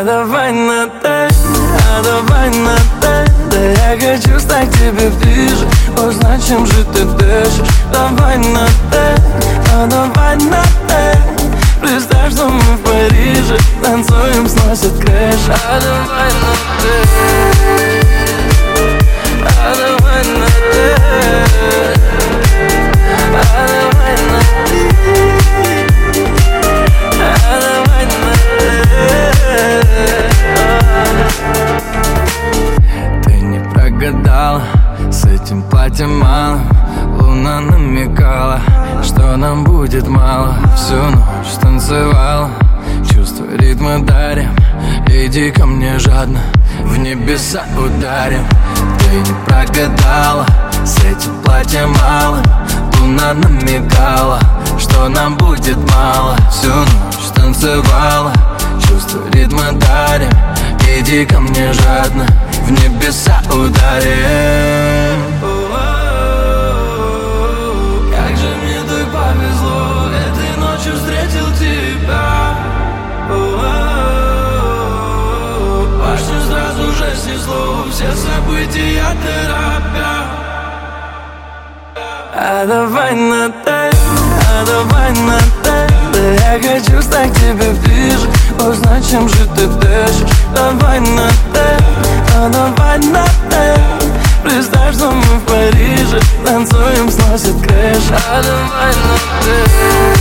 А давай на «ты», а давай на «ты». Да я хочу стать к тебе ближе, узнать, чем же ты дышишь. Давай на «ты», а давай на «ты». Представь, что мы в Париже, танцуем, сносит крыша. А давай на «ты», а давай на «ты», а давай на «ты», а давай на «ты». Ты не прогадала, с этим платьем мало. Луна намекала, что нам будет мало. Всю ночь танцевала, чувства ритма дарим. Иди ко мне жадно, в небеса ударим. Ты не прогадала, с этим платьем мало. Луна намекала, что нам будет мало. Всю ночь танцевала, чувства ритма дарим. Иди ко мне жадно, в небеса ударим. Как же мне так повезло, этой ночью встретил тебя. Башню сразу же снесло, все события торопя. А давай на «ты», а давай на «ты». Да я хочу стать к тебе ближе, узнать, чем же ты дышишь. Давай на «ты», а давай на «ты». Представь, что мы в Париже, танцуем, сносит крыша. А давай на «ты».